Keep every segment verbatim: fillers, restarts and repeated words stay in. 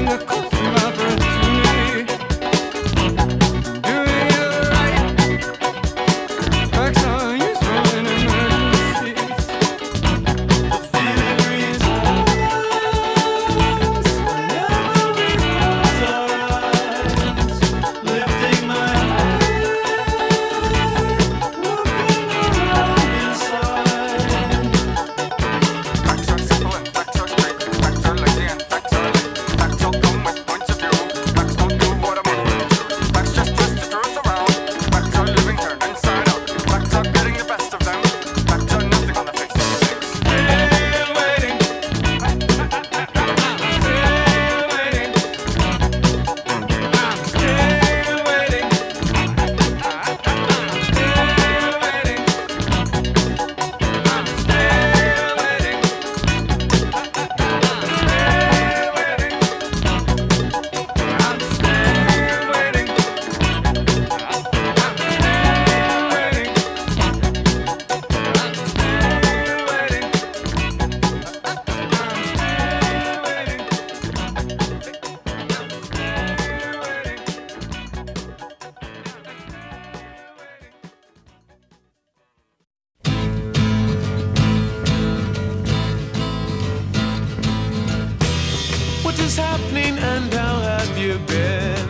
is happening and how have you been?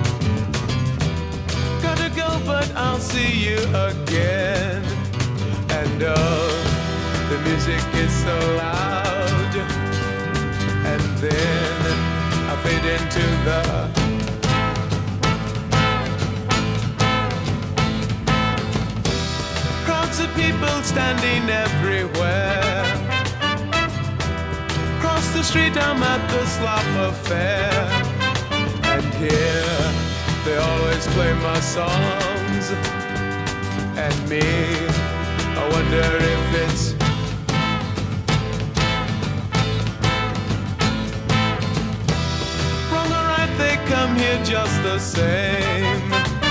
Gotta go, but I'll see you again. And oh, the music is so loud. And then I fade into the crowds of people standing everywhere. Across the street I'm at the Slop Affair, and here they always play my songs. And me, I wonder if it's wrong or right, they come here just the same,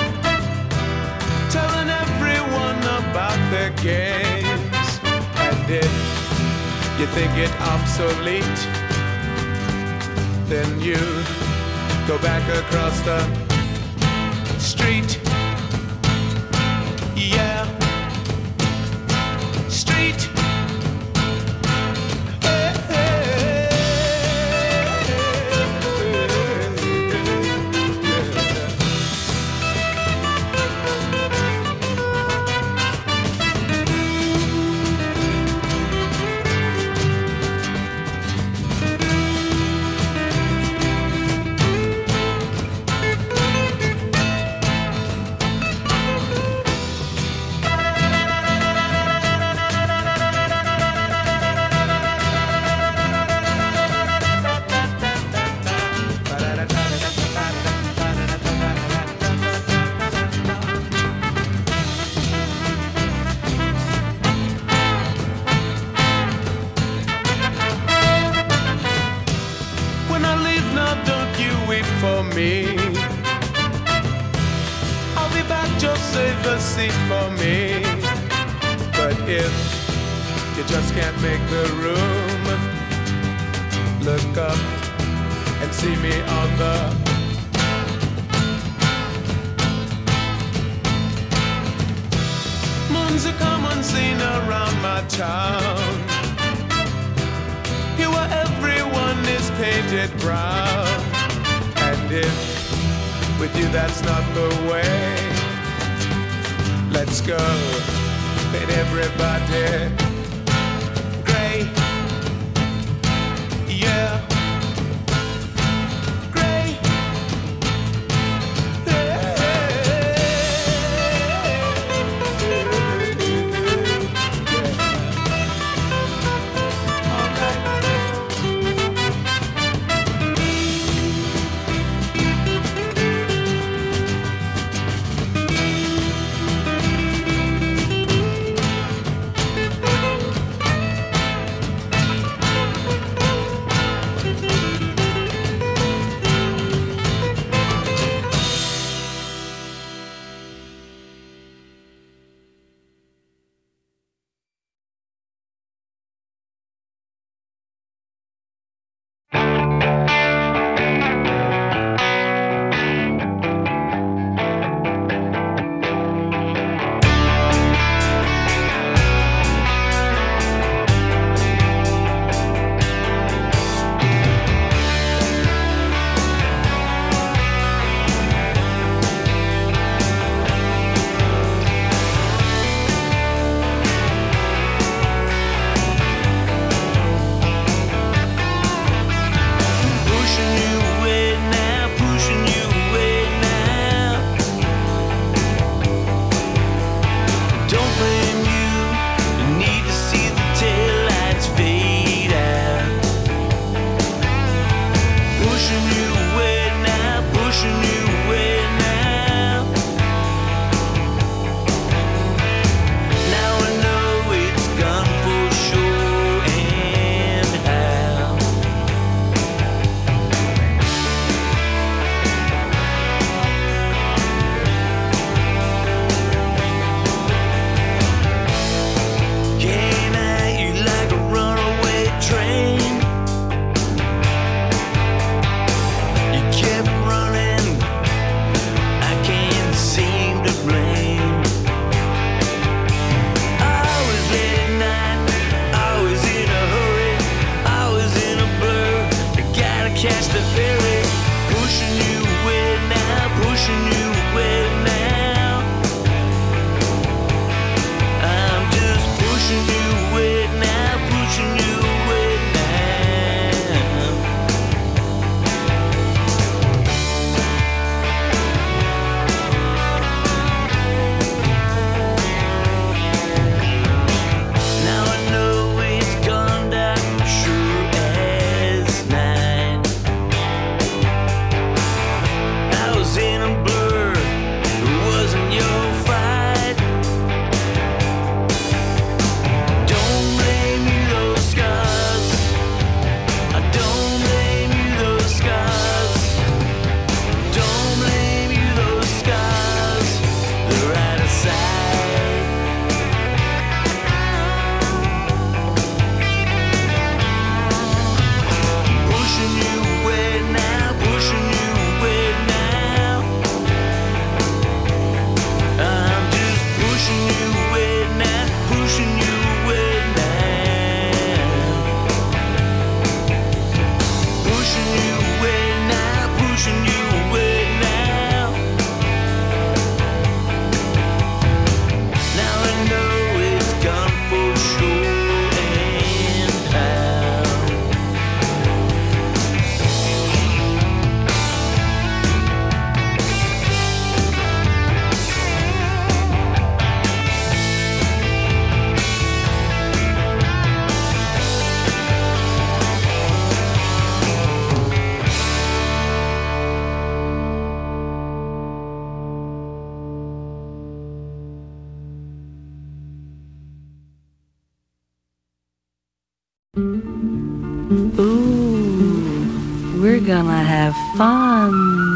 telling everyone about their games. And if you think it obsolete, then you go back across the street. Yeah, street. Hey, hey, for me, I'll be back, just save a seat for me. But if you just can't make the room, look up and see me on the moon's a common scene around my town, here where everyone is painted brown. And if with you that's not the way, let's go, paint everybody gray. Yeah, gray. Ooh, we're gonna have fun.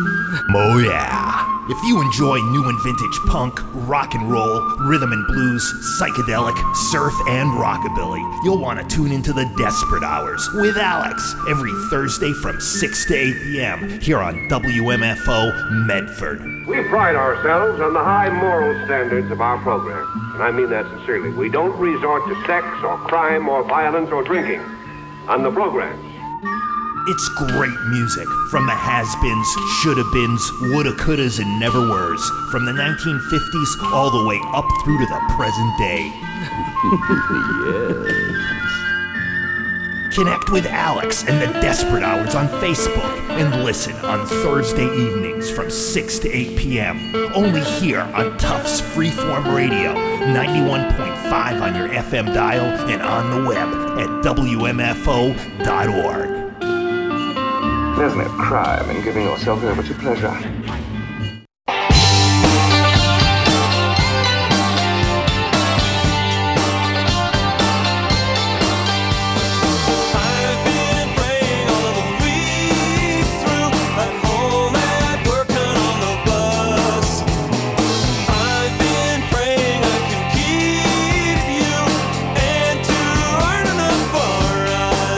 Oh yeah. If you enjoy new and vintage punk, rock and roll, rhythm and blues, psychedelic, surf, and rockabilly, you'll want to tune into the Desperate Hours with Alex every Thursday from six to eight p.m. here on W M F O Medford. We pride ourselves on the high moral standards of our program, and I mean that sincerely. We don't resort to sex or crime or violence or drinking on the programs. It's great music from the has-beens, shoulda-beens, woulda, couldas, and never-weres, from the nineteen fifties all the way up through to the present day. Yes. Connect with Alex and the Desperate Hours on Facebook and listen on Thursday evenings from six to eight p.m. only here on Tufts Freeform Radio, ninety-one point five on your F M dial and on the web at W M F O dot org. There's no crime in giving yourself over to pleasure.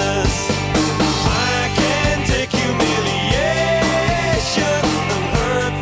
Humiliation, unheard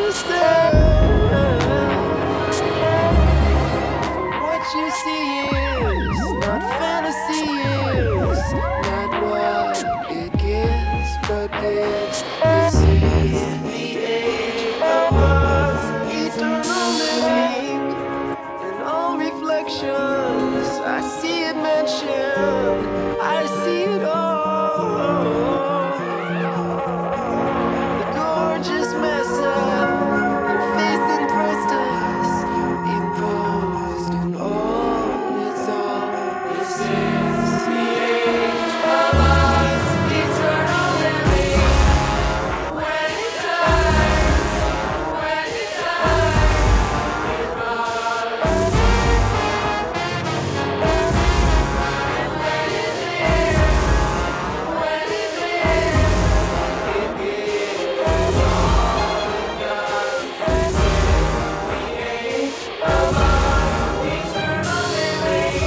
understand. For what you see is not fantasy, is not what it gives, but gives. This is the age of us, eternal living, and all reflections. I see it mentioned, I see it all. The gorgeous mess up your face impressed us, imposed in all its all. This is the age of us, eternal living. When it dies, when it dies, it rises. And when it lives, when it lives, it gives all it does. This is the age of us, eternal living.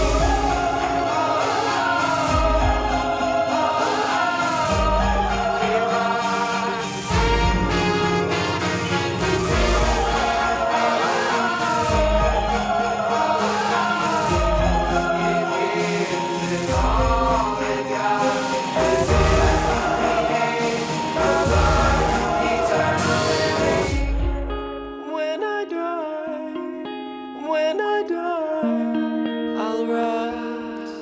When I die, when I die, I'll rise.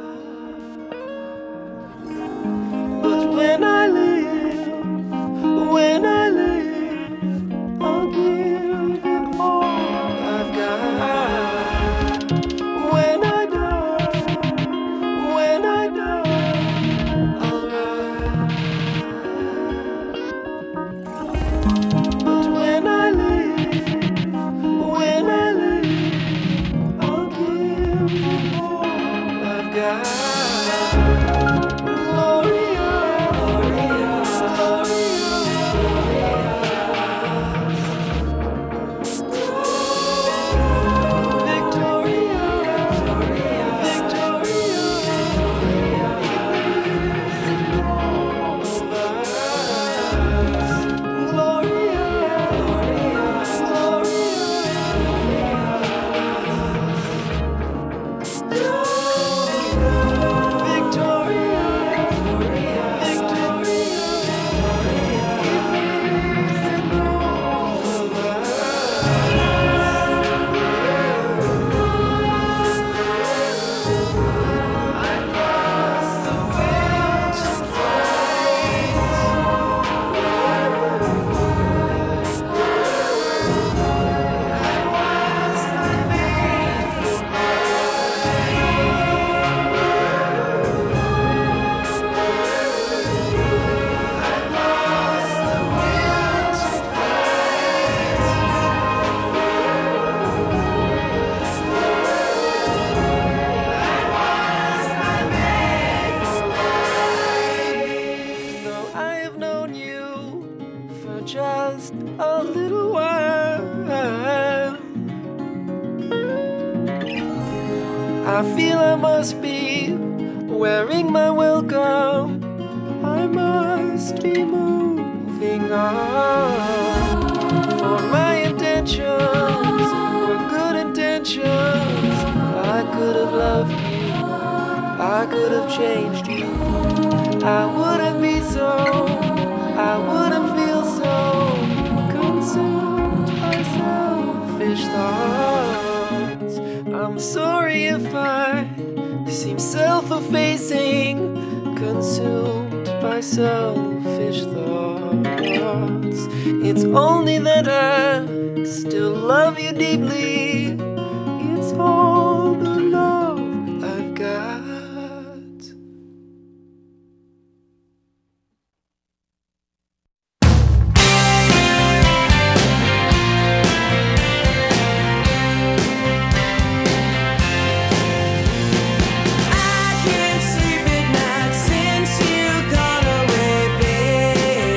But when I live, when I live, I'll give it all I've got. When I die, when I die, I'll rise. But when I live, when I live, I'll give it all I've got. Gloria, Gloria, Victoria, Though I have known you for just a little while, I feel I must be wearing my welcome. I must be moving on. For my intentions were good intentions. I could have loved you, I could have changed you. I wouldn't be so, I wouldn't feel so consumed by selfish thoughts. I'm sorry if I seem self-effacing, consumed by selfish thoughts. It's only that I still love you deeply. It's all the love I've got.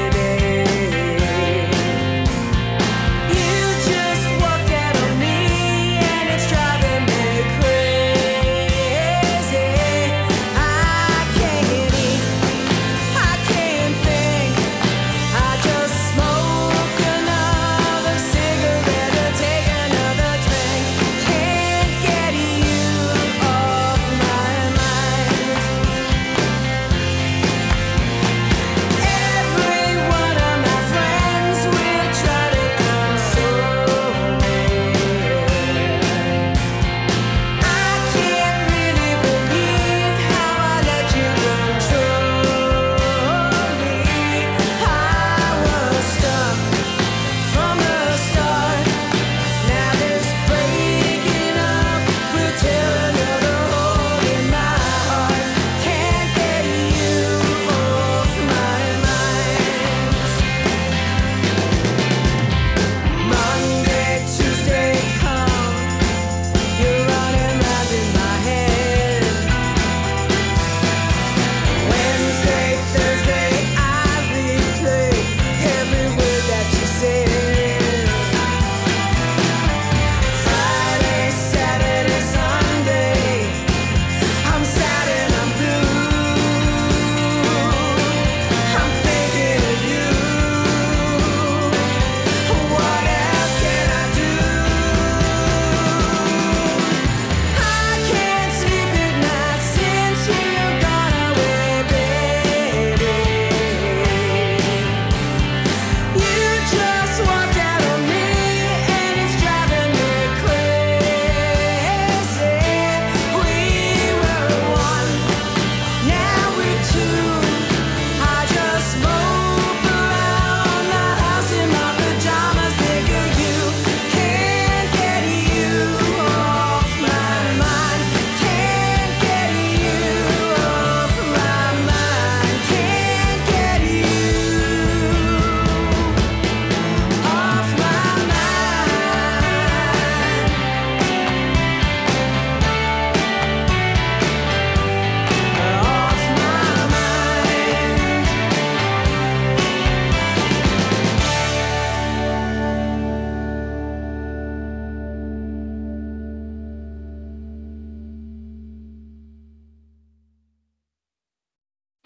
You just walked out on me.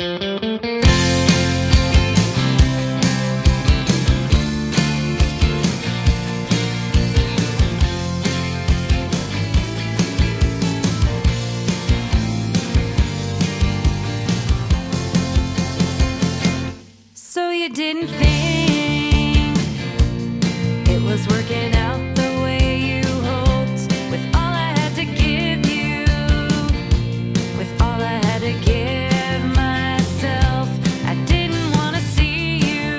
So you didn't think it was working out the way you hoped, with all I had to give you, with all I had to give myself. I didn't want to see you,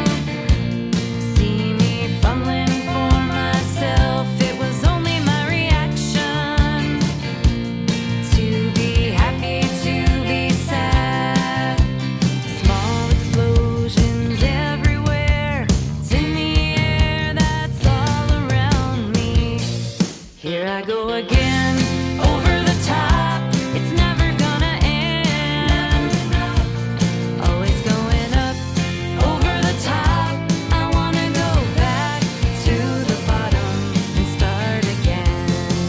see me fumbling for myself. It was only my reaction to be happy, to be sad. Small explosions everywhere, it's in the air, that's all around me. Here I go again, over the top, it's never gonna end. Always going up, over the top. I wanna go back to the bottom and start again.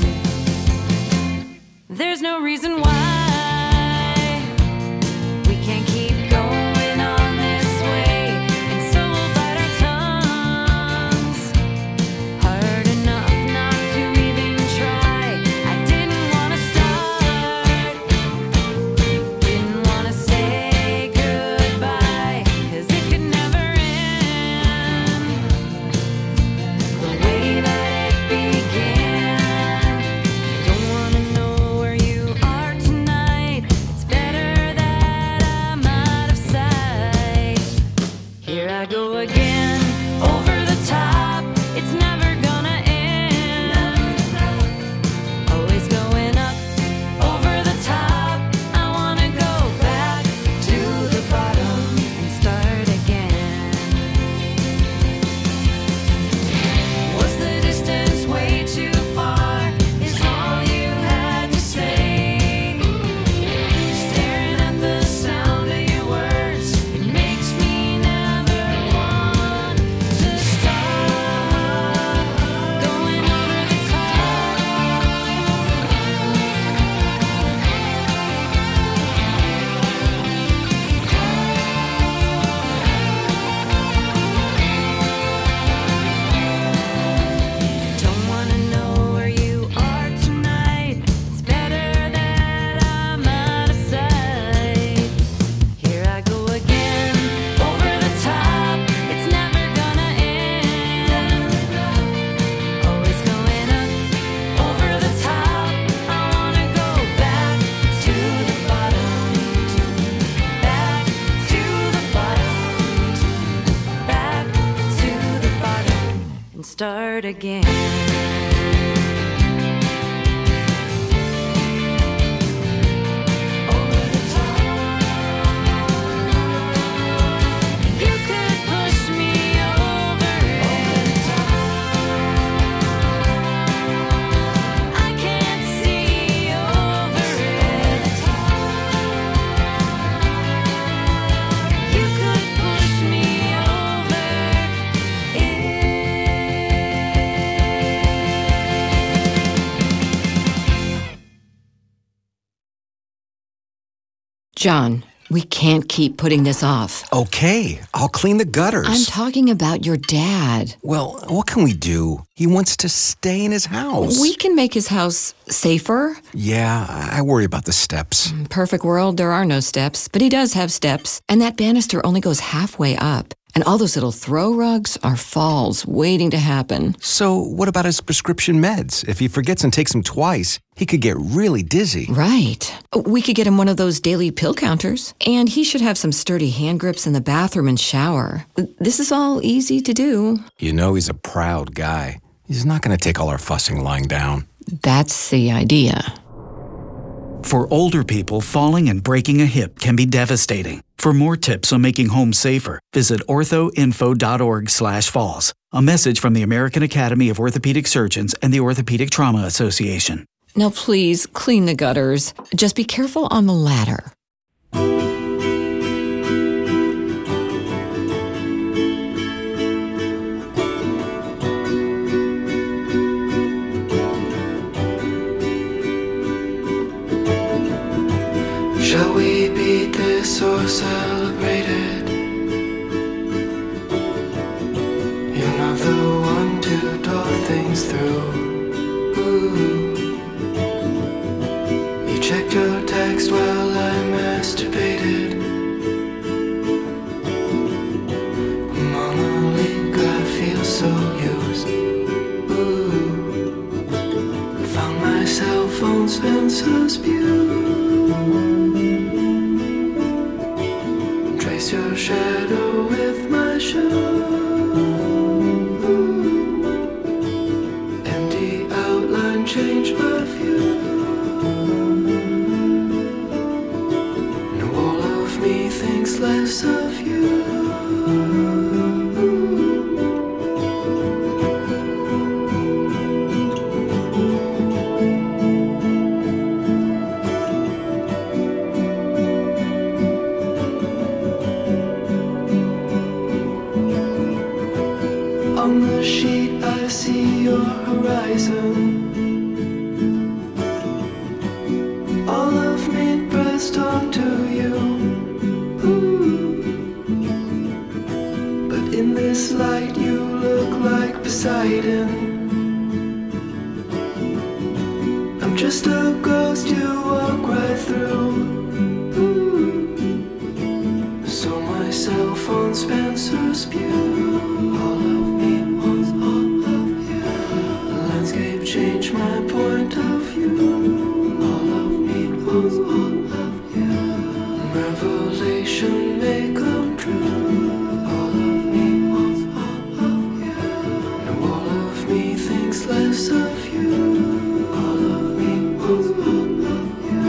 There's no reason why we can't keep going on this way, and so we'll bite our tongues hard enough not to even try. I didn't want to start, didn't want to say goodbye, 'cause it could never end the way that it began. Don't want to know where you are tonight, it's better that I'm out of sight. Here I go again, over the top, it's never gonna end. Always going up, over the top. I wanna go back to the bottom and start again. Was the distance way too far? Is all you had to say? Staring at the sound of your words, it makes me never want to stop. Going over the top. Don't wanna know where you are tonight, it's better that I'm out of sight. Here I go again, over the top, it's never gonna end. Always going up, over the top. I wanna go back to the bottom, back to the bottom, back to the bottom, and start again. Over the top. You could push me over the top. I can't see over it. You could push me over it. John, we can't keep putting this off. Okay, I'll clean the gutters. I'm talking about your dad. Well, what can we do? He wants to stay in his house. We can make his house safer. Yeah, I worry about the steps. Perfect world, there are no steps, but he does have steps, and that banister only goes halfway up. And all those little throw rugs are falls waiting to happen. So what about his prescription meds? If he forgets and takes them twice, he could get really dizzy. Right. We could get him one of those daily pill counters. And he should have some sturdy hand grips in the bathroom and shower. This is all easy to do. You know he's a proud guy. He's not going to take all our fussing lying down. That's the idea. For older people, falling and breaking a hip can be devastating. For more tips on making home safer, visit orthoinfo.org slash falls. A message from the American Academy of Orthopedic Surgeons and the Orthopedic Trauma Association. Now please, clean the gutters. Just be careful on the ladder. Shall we beat this or celebrated. You're not the one to talk things through. Ooh. You checked your text while I masturbated. Monolink, I feel so used. Ooh. Found myself on Spencer's Pew. Trace your shadow with my shoe. Empty outline, change my view. No, all of me thinks less of you. On the sheet I see your horizon. All of me pressed onto you. Ooh. But in this light you look like Poseidon. I'm just a ghost you walk right through. Ooh. Saw myself on Spencer's Pew. All of me wants all of you. The landscape changed my point of view. All of me wants all of you. Revelation may come true. All of me wants all of you. No, all of me thinks less of you. All of me wants all of you.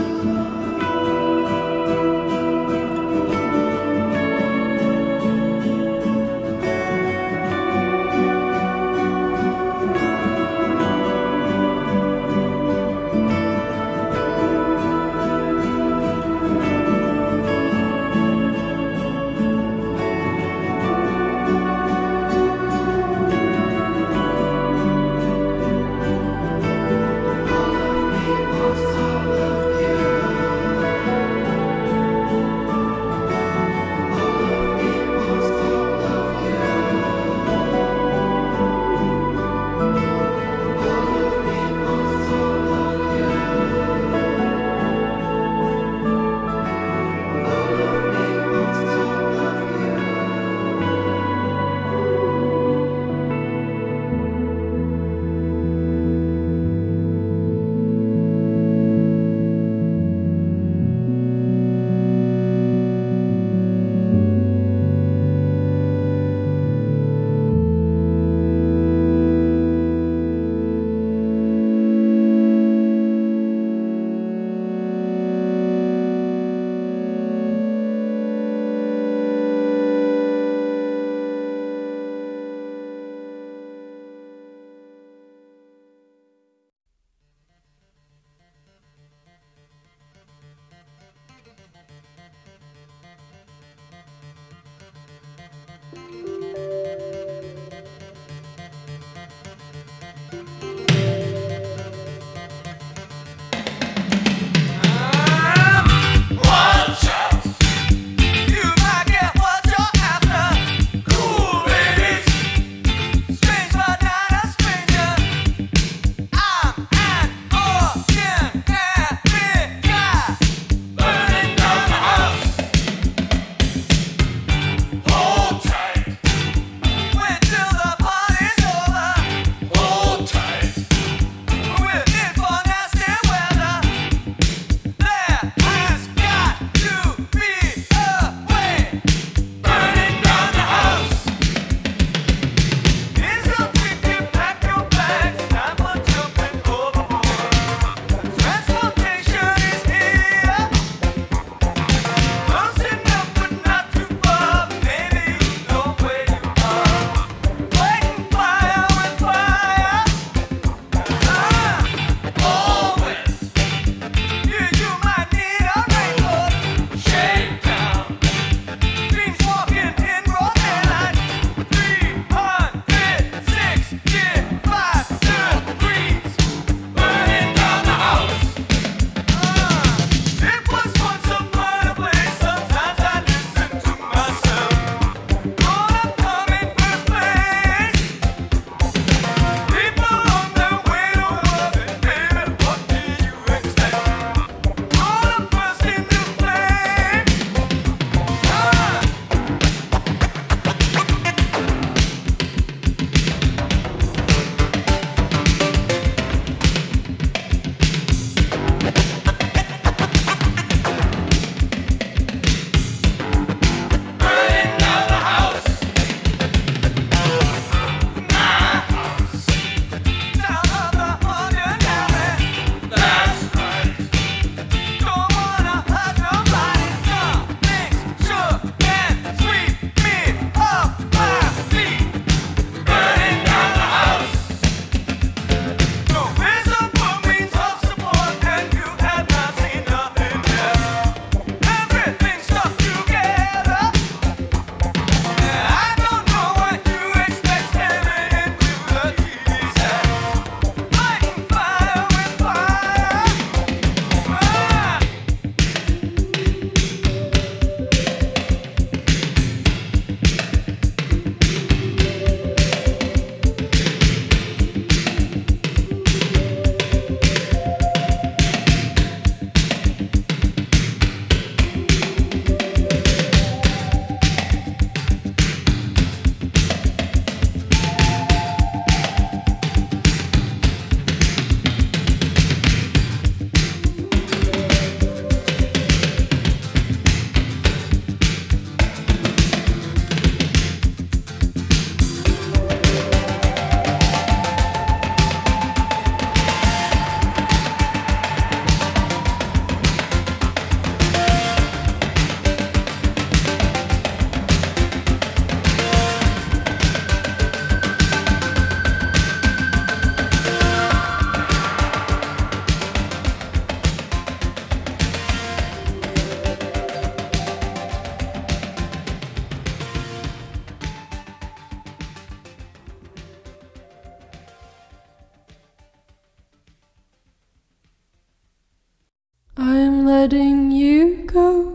I'm letting you go.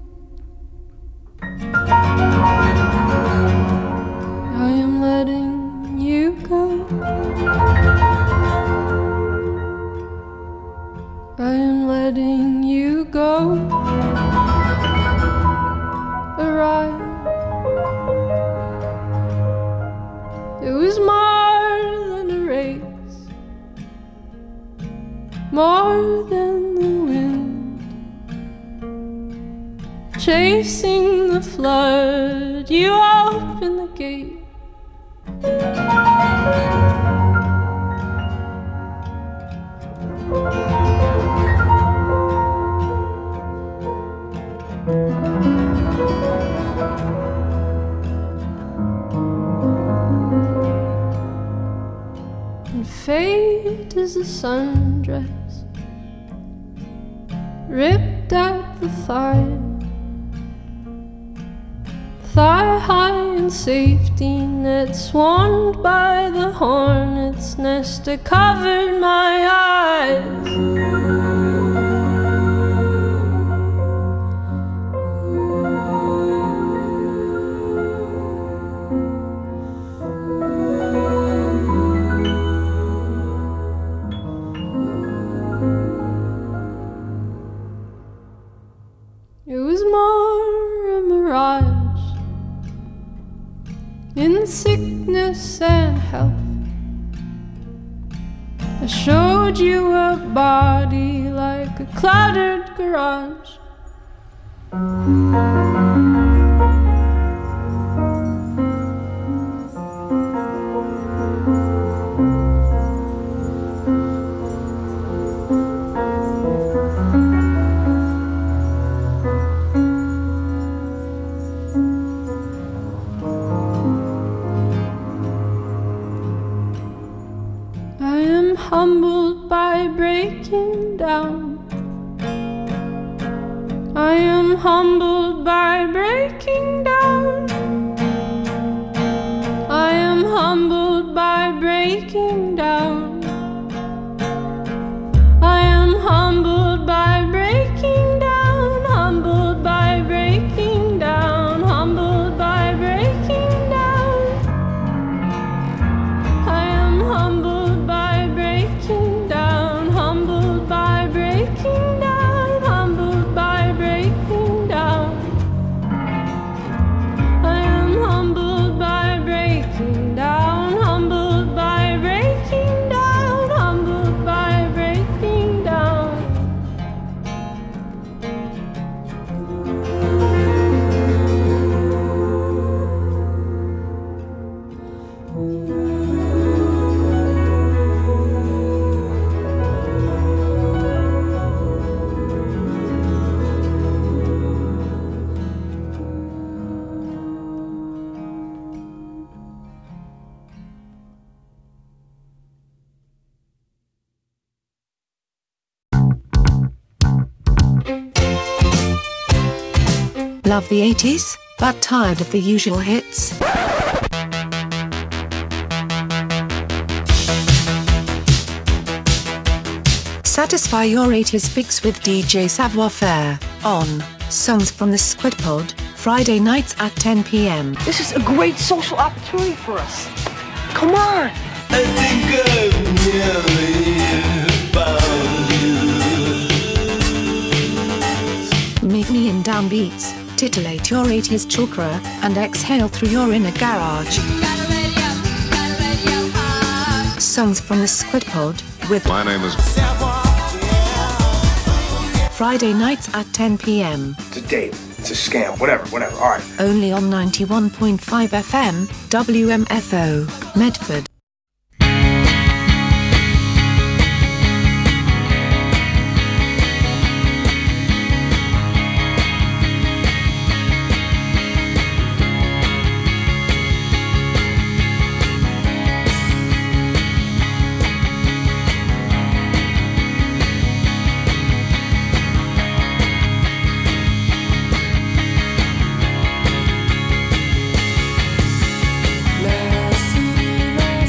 I am letting you go. I am letting you go. Arrive. It was more than a race, more than the wind, chasing the flood. You opened the gate. And fate is a sundress ripped at the thigh, thigh high in safety net, swarmed by the hornet's nest that covered my eyes. It was more a mirage in sickness and health. I showed you a body like a cluttered garage. Humbled by breaking down. I am humbled by breaking down. I am humbled by breaking down. I am humbled by breaking down. Humbled by breaking down. Humbled by breaking down. I am humbled. Love the eighties, but tired of the usual hits? Satisfy your eighties fix with D J Savoir Faire on Songs from the Squid Pod, Friday nights at ten p m. This is a great social opportunity for us. Come on! I think I've nearly found you. Meet me in downbeats, titillate your eighties chakra, and exhale through your inner garage. Songs from the Squid Pod with My name is Friday nights at ten p m. It's a date. It's a scam. Whatever, whatever. All right. Only on ninety-one point five F M, W M F O, Medford. Merci, merci.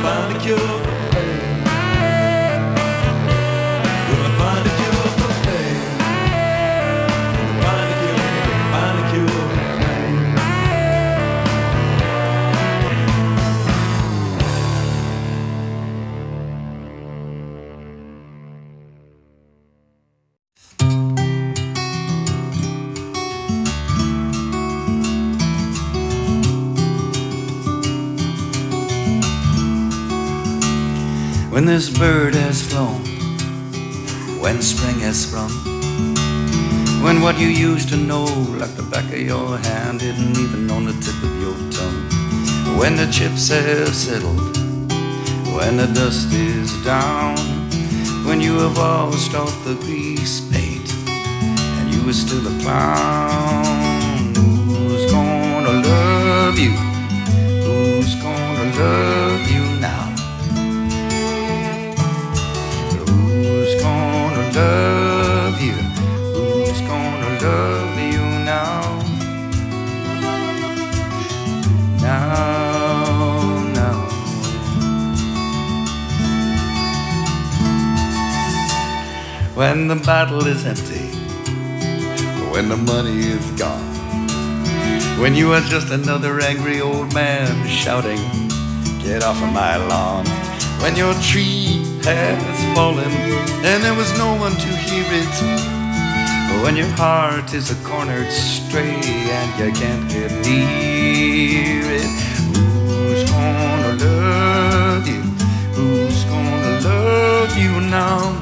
find a cure for pain. Gonna find a cure for pain. Gonna find a cure, find a cure for pain. When this bird has flown, when spring has sprung, when what you used to know like the back of your hand isn't even on the tip of your tongue, when the chips have settled, when the dust is down, when you have washed off the grease paint and you are still a clown, who's gonna love you? Who's gonna love you now? Love you, who's gonna love you now? Now, now. When the bottle is empty, when the money is gone, when you are just another angry old man shouting, get off of my lawn, when your tree has fallen and there was no one to hear it, when your heart is a cornered stray and you can't get near it, who's gonna love you? Who's gonna love you now?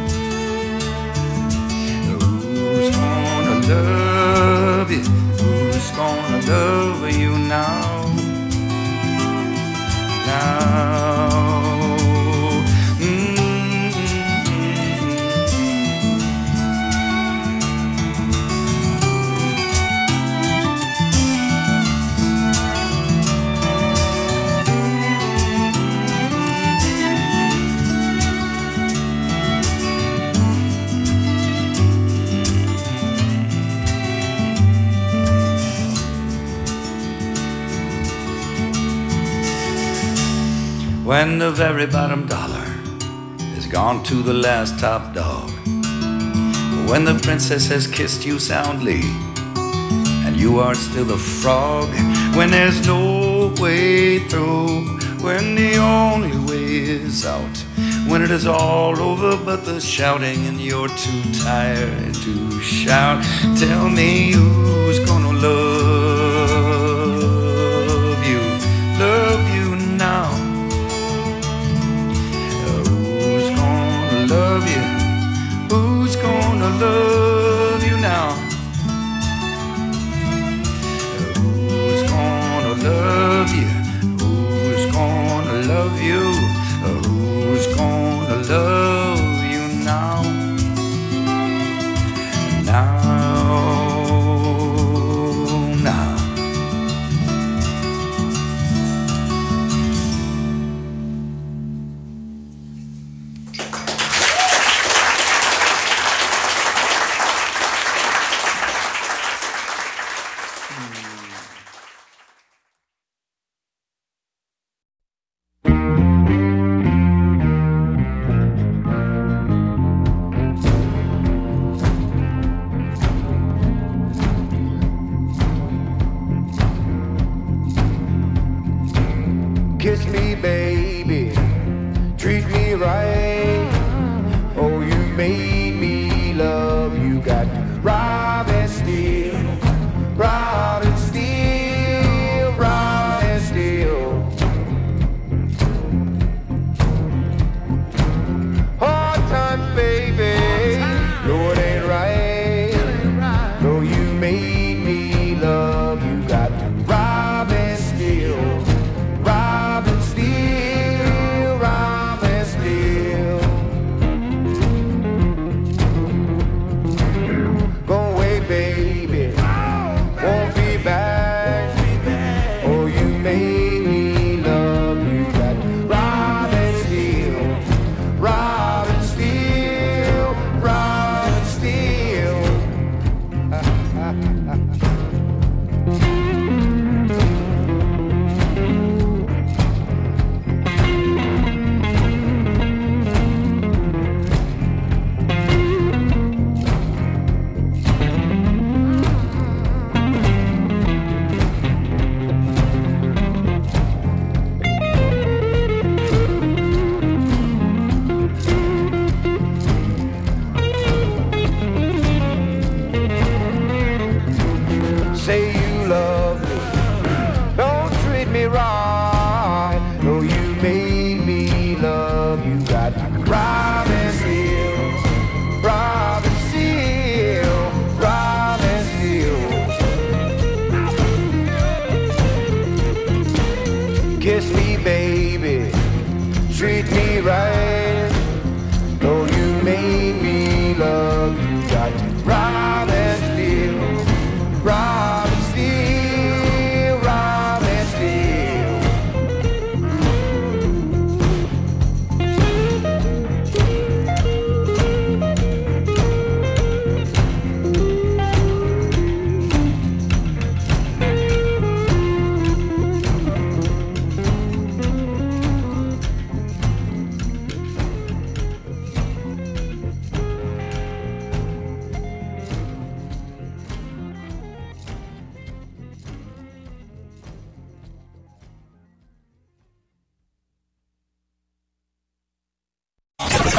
Who's gonna love you? Who's gonna love you now? Now. When the very bottom dollar is gone to the last top dog, when the princess has kissed you soundly and you are still a frog, when there's no way through, when the only way is out, when it is all over but the shouting and you're too tired to shout, tell me who's gonna love you, love you now? Love you, who's gonna love you now? Who's gonna love you? Who's gonna love you? Who's gonna love you now? Now, now.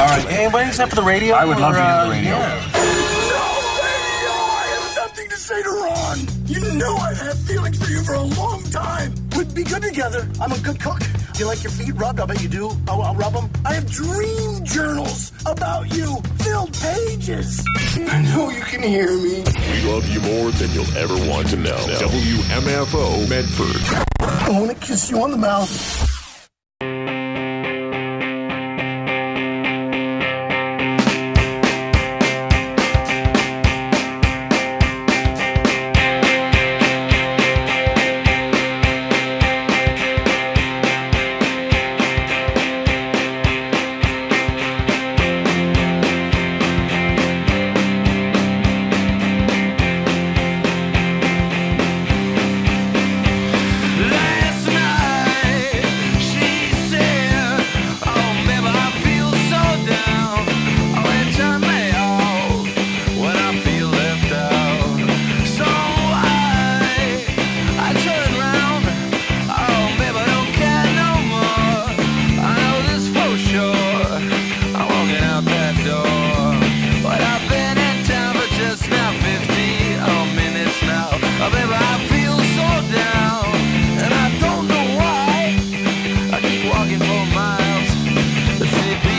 All right. Hey, anybody set for the radio? I would love or, to hear uh, the radio. Yeah. I have something to say to Ron. You know I've had feelings for you for a long time. We'd be good together. I'm a good cook. You like your feet rubbed? I bet you do. I'll, I'll rub them. I have dream journals about you. Filled pages. I know you can hear me. We love you more than you'll ever want to know. W M F O Medford. I want to kiss you on the mouth. Last night she said, "Oh, baby, I feel so down. Oh, it turned me off when I feel left out. So I, I turn around. Oh, baby, I don't care no more. I know this for sure. I'm walking out that door, but I've been in town for just now fifteen oh, minutes now. Oh, baby, I feel so down, and I don't know why. I keep walking for miles. The city